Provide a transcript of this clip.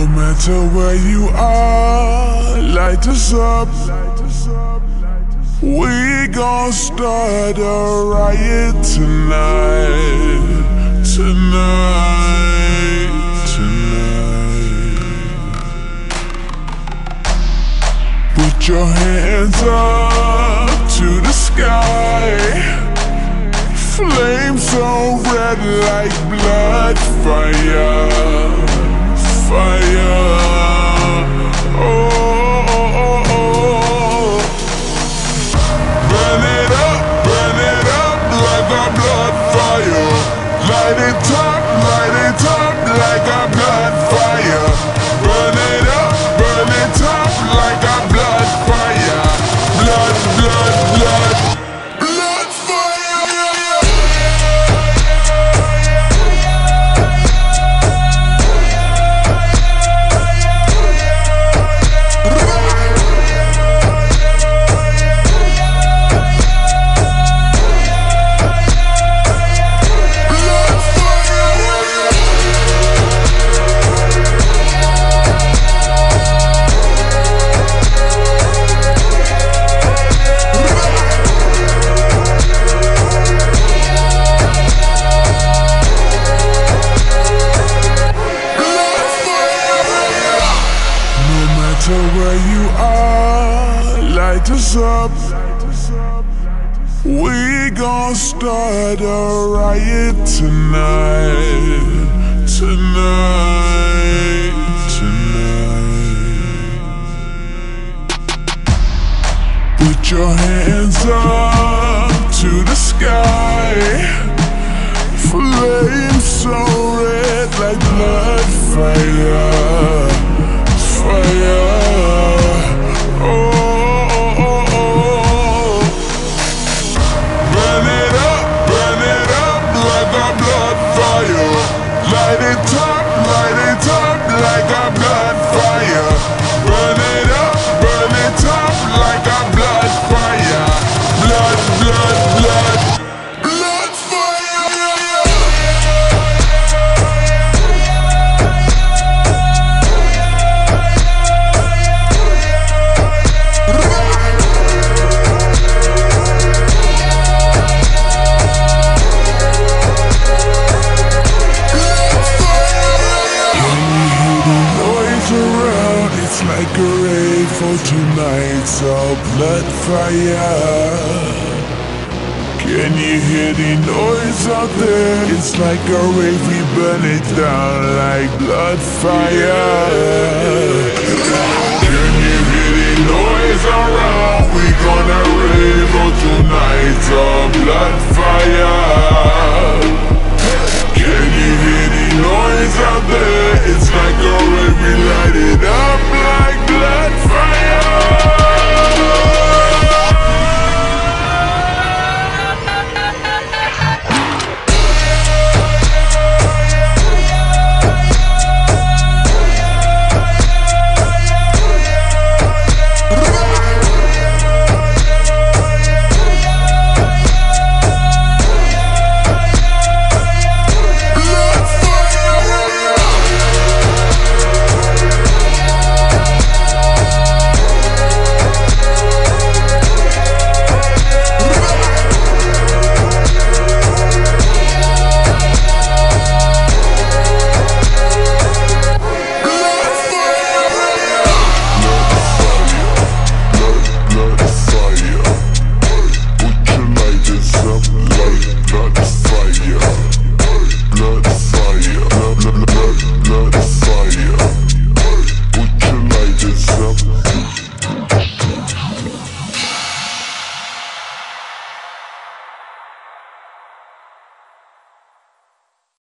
No matter where you are, light us up. We gon' start a riot tonight, tonight, tonight. Put your hands up to the sky. Flames so red like blood, fire, fire. Oh, oh, oh, oh. Burn it up like a blood fire. Light it up like a blood fire. Burn it up like a blood fire. Blood, blood, blood. Blood fire. Where you are, light us up. We gon' start a riot tonight, tonight, tonight. Put your hands up to the sky. Flames so red like blood, fire, fire. Oh, oh, oh, oh. Burn it up like a blood fire. Light it up like a blood fire. Burn it up like a blood fire. Blood, blood, blood. Blood fire. Like a rave for tonight's blood fire. Can you hear the noise out there? It's like a rave, we burn it down like blood fire. Can you hear the noise around? We gonna rave for tonight's blood fire. Can you hear the noise out there? It's like a rave.